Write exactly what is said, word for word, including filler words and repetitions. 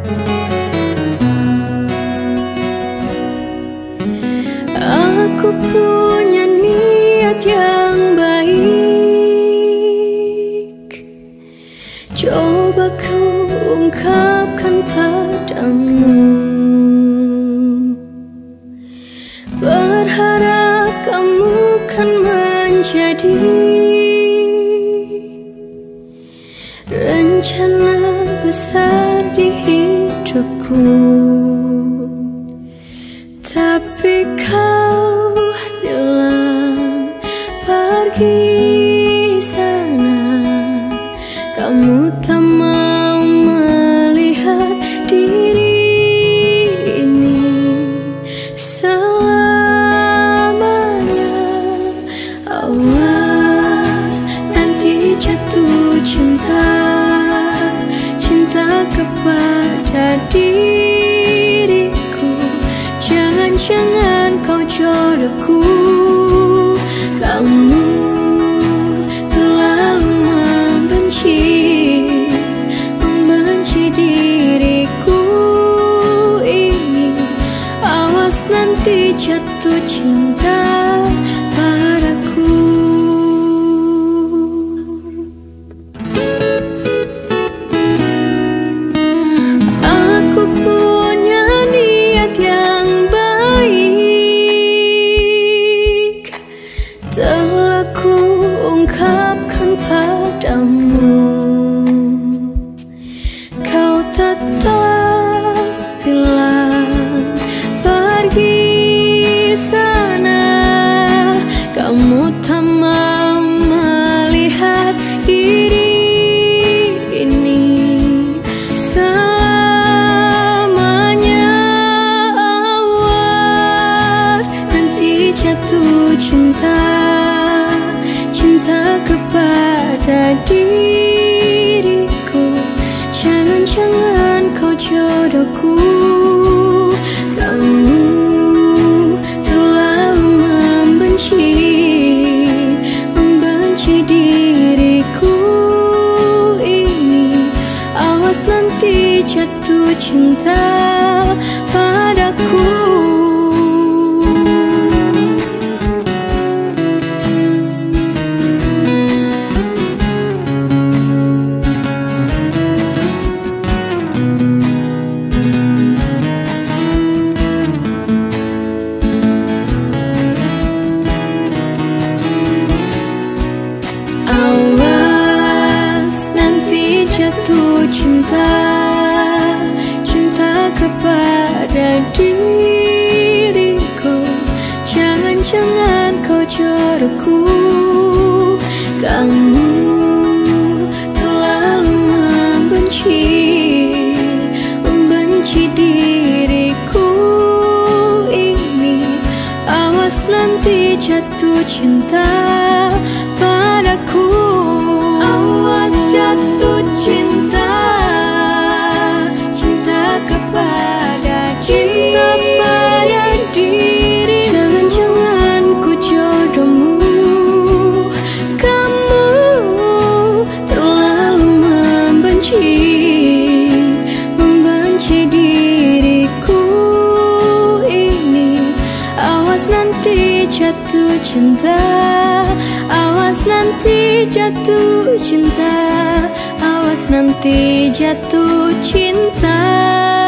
Aku punya niat yang baik, coba ku ungkapkan padamu. Berharap kamu kan menjadi rencana besar di hidupku. Tapi kau bilang pergi sana, kamu tak mau melihat diri ini selamanya. Awas nanti jatuh cinta, cinta kepada diriku. Jangan-jangan kau jodohku. Kamu terlalu membenci, membenci diriku ini. Awas nanti jatuh cinta padaku. Aku punya niat yang baik, telah ku ungkapkan padamu. Kau tetap bilang pergi sana, kamu tak mau melihat diri ini selamanya. Awas nanti jatuh cinta, cinta kepada diriku. Jangan-jangan kau jodohku. Kamu terlalu membenci, membenci diriku ini. Awas nanti jatuh cinta padaku. Awas nanti jatuh cinta, cinta kepada diriku. Jangan-jangan kau jodohku. Kamu terlalu membenci, membenci diriku ini. Awas nanti jatuh cinta padaku. Awas jatuh cinta, cinta kepada cinta pada diri. Jangan-jangan ku jodohmu. Kamu terlalu membenci, membenci diriku ini. Awas nanti jatuh cinta, awas nanti jatuh cinta, awas nanti jatuh cinta.